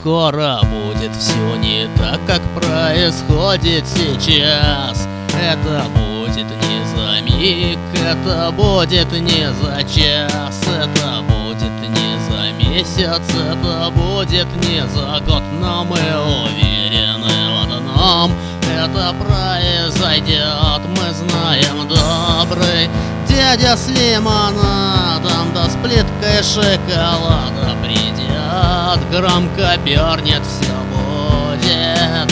скоро будет все не так, как происходит сейчас. Это будет не за миг, это будет не за час, это будет не за месяц, это будет не за год. Но мы уверены в одном: это произойдет. Мы знаем, добрый дядя с лимонадом да с плиткой шоколада придет, громко пернет, все будет.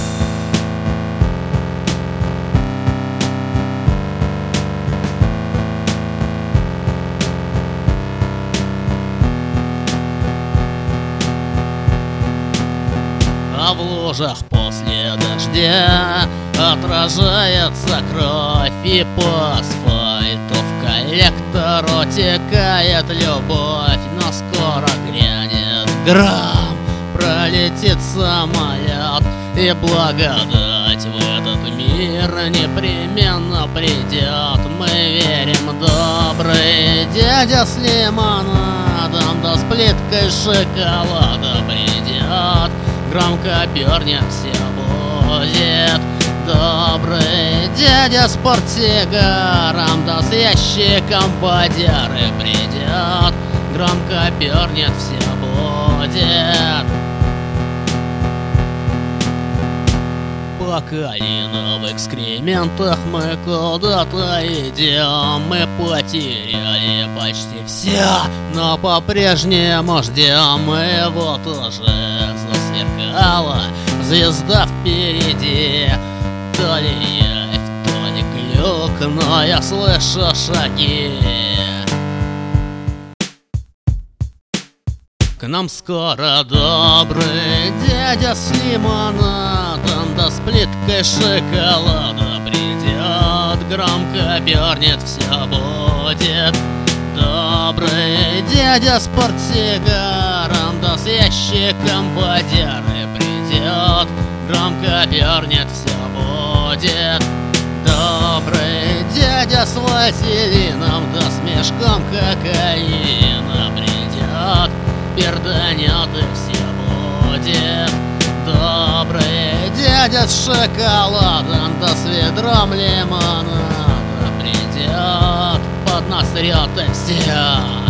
А в лужах после дождя отражается кровь, и по асфальту в коллектору текает любовь. Но скоро грянет гром, пролетит самолет, и благодать в этот мир непременно придет. Мы верим, добрый дядя с лимонадом да с плиткой шоколада придет, громко пернет, все будет. Добрый дядя с портсигаром да с ящиком водяры придет, громко пернет, все будет. По колено в экскрементах мы куда-то идем. Мы потеряли почти все, но по-прежнему ждем. И вот уже засверкала звезда впереди. То ли явь, то ли глюк, но я слышу шаги. К нам скоро добрый дядя с лимонадом да с плиткой шоколада придет, громко пернет, все будет. Добрый дядя с портсигаром да с ящиком водяры придет, громко пернет, все будет. Добрый дядя с вазелином да с мешком кокаина придет, перданет, и все будет. Добрый дядя с шоколадом да с ведром лимонада придет, под нас трет, и все